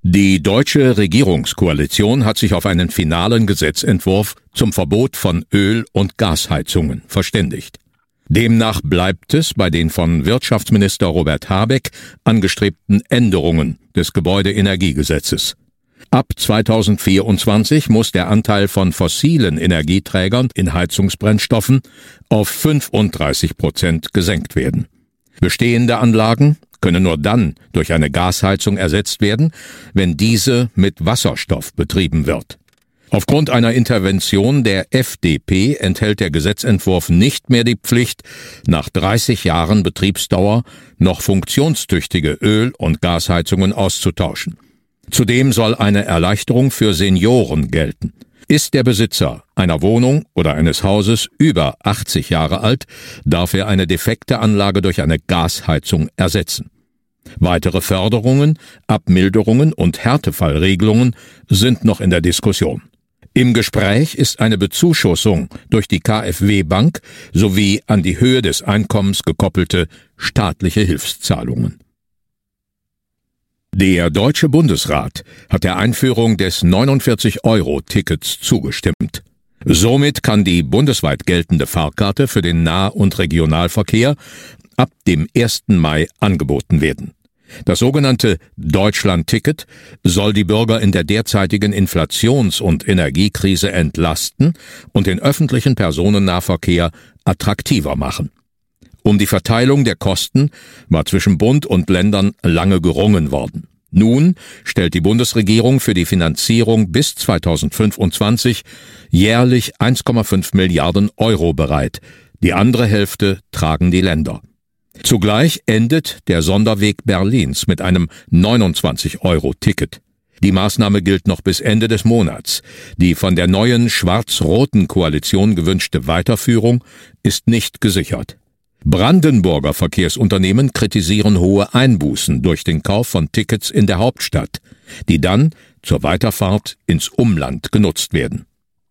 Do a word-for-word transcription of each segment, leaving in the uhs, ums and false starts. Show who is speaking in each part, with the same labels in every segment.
Speaker 1: Die deutsche Regierungskoalition hat sich auf einen finalen Gesetzentwurf zum Verbot von Öl- und Gasheizungen verständigt. Demnach bleibt es bei den von Wirtschaftsminister Robert Habeck angestrebten Änderungen des Gebäudeenergiegesetzes. Ab zweitausendvierundzwanzig muss der Anteil von fossilen Energieträgern in Heizungsbrennstoffen auf fünfunddreißig Prozent gesenkt werden. Bestehende Anlagen können nur dann durch eine Gasheizung ersetzt werden, wenn diese mit Wasserstoff betrieben wird. Aufgrund einer Intervention der F D P enthält der Gesetzentwurf nicht mehr die Pflicht, nach dreißig Jahren Betriebsdauer noch funktionstüchtige Öl- und Gasheizungen auszutauschen. Zudem soll eine Erleichterung für Senioren gelten. Ist der Besitzer einer Wohnung oder eines Hauses über achtzig Jahre alt, darf er eine defekte Anlage durch eine Gasheizung ersetzen. Weitere Förderungen, Abmilderungen und Härtefallregelungen sind noch in der Diskussion. Im Gespräch ist eine Bezuschussung durch die KfW-Bank sowie an die Höhe des Einkommens gekoppelte staatliche Hilfszahlungen. Der Deutsche Bundesrat hat der Einführung des neunundvierzig-Euro-Tickets zugestimmt. Somit kann die bundesweit geltende Fahrkarte für den Nah- und Regionalverkehr ab dem ersten Mai angeboten werden. Das sogenannte Deutschland-Ticket soll die Bürger in der derzeitigen Inflations- und Energiekrise entlasten und den öffentlichen Personennahverkehr attraktiver machen. Um die Verteilung der Kosten war zwischen Bund und Ländern lange gerungen worden. Nun stellt die Bundesregierung für die Finanzierung bis zweitausendfünfundzwanzig jährlich eins Komma fünf Milliarden Euro bereit. Die andere Hälfte tragen die Länder. Zugleich endet der Sonderweg Berlins mit einem neunundzwanzig-Euro-Ticket. Die Maßnahme gilt noch bis Ende des Monats. Die von der neuen schwarz-roten Koalition gewünschte Weiterführung ist nicht gesichert. Brandenburger Verkehrsunternehmen kritisieren hohe Einbußen durch den Kauf von Tickets in der Hauptstadt, die dann zur Weiterfahrt ins Umland genutzt werden.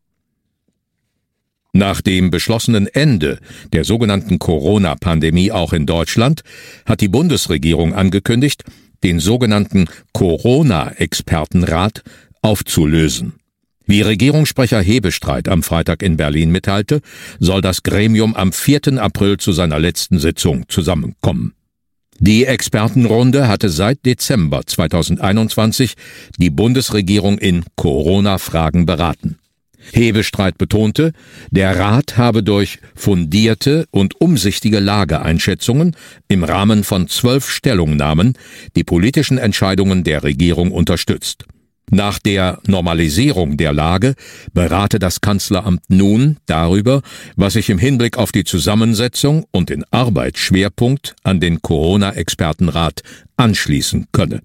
Speaker 1: Nach dem beschlossenen Ende der sogenannten Corona-Pandemie auch in Deutschland hat die Bundesregierung angekündigt, den sogenannten Corona-Expertenrat aufzulösen. Wie Regierungssprecher Hebestreit am Freitag in Berlin mitteilte, soll das Gremium am vierten April zu seiner letzten Sitzung zusammenkommen. Die Expertenrunde hatte seit Dezember zweitausendeinundzwanzig die Bundesregierung in Corona-Fragen beraten. Hebestreit betonte, der Rat habe durch fundierte und umsichtige Lageeinschätzungen im Rahmen von zwölf Stellungnahmen die politischen Entscheidungen der Regierung unterstützt. Nach der Normalisierung der Lage berate das Kanzleramt nun darüber, was sich im Hinblick auf die Zusammensetzung und den Arbeitsschwerpunkt an den Corona-Expertenrat anschließen könne.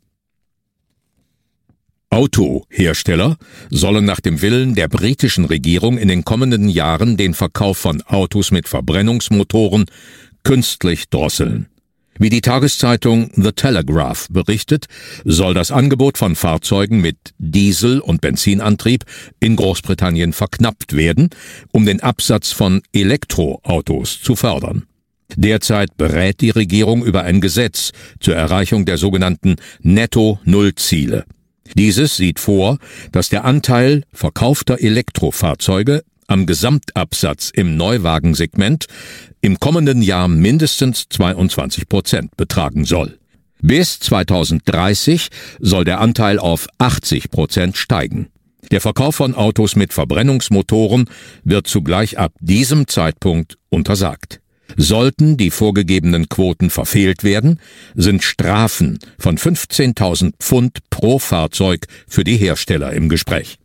Speaker 1: Autohersteller sollen nach dem Willen der britischen Regierung in den kommenden Jahren den Verkauf von Autos mit Verbrennungsmotoren künstlich drosseln. Wie die Tageszeitung The Telegraph berichtet, soll das Angebot von Fahrzeugen mit Diesel- und Benzinantrieb in Großbritannien verknappt werden, um den Absatz von Elektroautos zu fördern. Derzeit berät die Regierung über ein Gesetz zur Erreichung der sogenannten Netto-Null-Ziele. Dieses sieht vor, dass der Anteil verkaufter Elektrofahrzeuge am Gesamtabsatz im Neuwagensegment im kommenden Jahr mindestens zweiundzwanzig Prozent betragen soll. Bis zweitausenddreißig soll der Anteil auf achtzig Prozent steigen. Der Verkauf von Autos mit Verbrennungsmotoren wird zugleich ab diesem Zeitpunkt untersagt. Sollten die vorgegebenen Quoten verfehlt werden, sind Strafen von fünfzehntausend Pfund pro Fahrzeug für die Hersteller im Gespräch.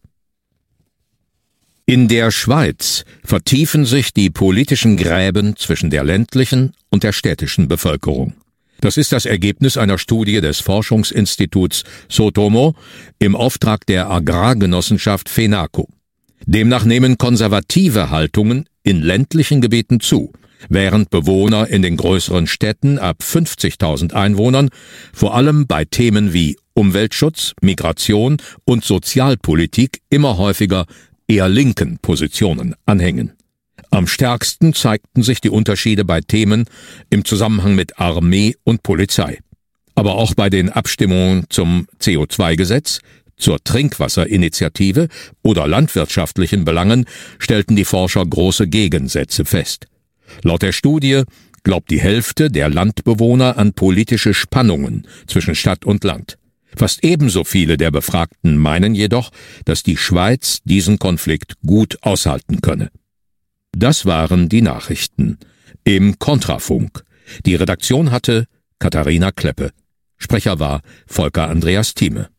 Speaker 1: In der Schweiz vertiefen sich die politischen Gräben zwischen der ländlichen und der städtischen Bevölkerung. Das ist das Ergebnis einer Studie des Forschungsinstituts Sotomo im Auftrag der Agrargenossenschaft FENACO. Demnach nehmen konservative Haltungen in ländlichen Gebieten zu, während Bewohner in den größeren Städten ab fünfzigtausend Einwohnern vor allem bei Themen wie Umweltschutz, Migration und Sozialpolitik immer häufiger eher linken Positionen anhängen. Am stärksten zeigten sich die Unterschiede bei Themen im Zusammenhang mit Armee und Polizei. Aber auch bei den Abstimmungen zum C O zwei Gesetz, zur Trinkwasserinitiative oder landwirtschaftlichen Belangen stellten die Forscher große Gegensätze fest. Laut der Studie glaubt die Hälfte der Landbewohner an politische Spannungen zwischen Stadt und Land. Fast ebenso viele der Befragten meinen jedoch, dass die Schweiz diesen Konflikt gut aushalten könne. Das waren die Nachrichten im Kontrafunk. Die Redaktion hatte Katharina Kleppe. Sprecher war Volker Andreas Thieme.